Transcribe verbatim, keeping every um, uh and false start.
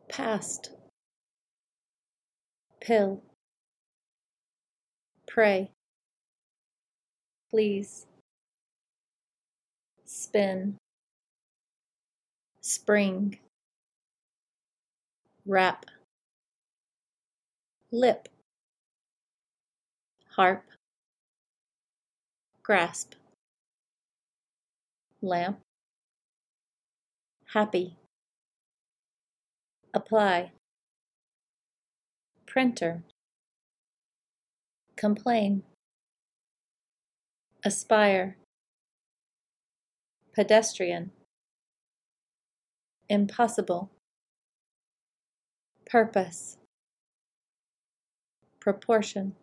past, pill, pray, please, spin, spring, wrap, lip, harp, grasp, lamp, happy, apply, printer, complain, aspire, pedestrian, impossible, purpose, proportion,